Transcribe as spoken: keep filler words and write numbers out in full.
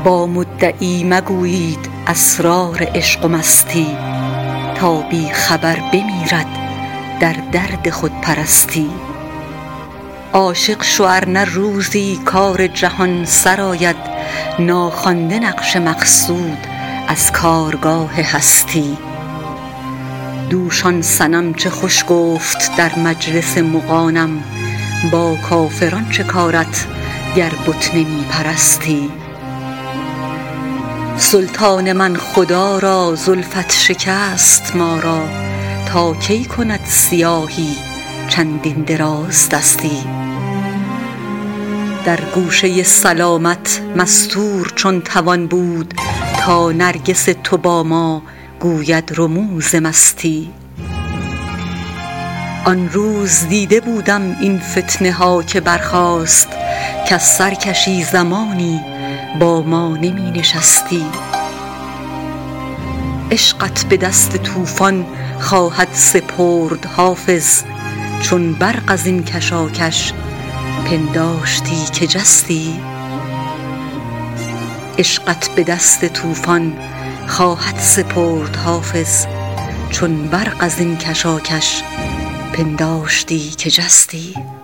با مدعی مگویید اسرار عشق و مستی، تا بی خبر بمیرد در درد خودپرستی. عاشق شو ار نه روزی کار جهان سرآید، ناخوانده نقش مقصود از کارگاه هستی. دوش آن صنم چه خوش گفت در مجلس مغانم، با کافران چه کارت گر بت نمی پرستی. سلطان من خدا را زلفت شکست ما را، تا کی کند سیاهی چندین دراز دستی. در گوشه سلامت مستور چون توان بود، تا نرگس تو با ما گوید رموز مستی. آن روز دیده بودم این فتنه ها که برخاست، کز سرکشی زمانی با ما نمی نشستی. عشقت به دست طوفان خواهد سپرد حافظ، چون برق از این کشاکش پنداشتی که جستی. عشقت به دست طوفان خواهد سپرد حافظ، چون برق از این کشاکش پنداشتی که جستی.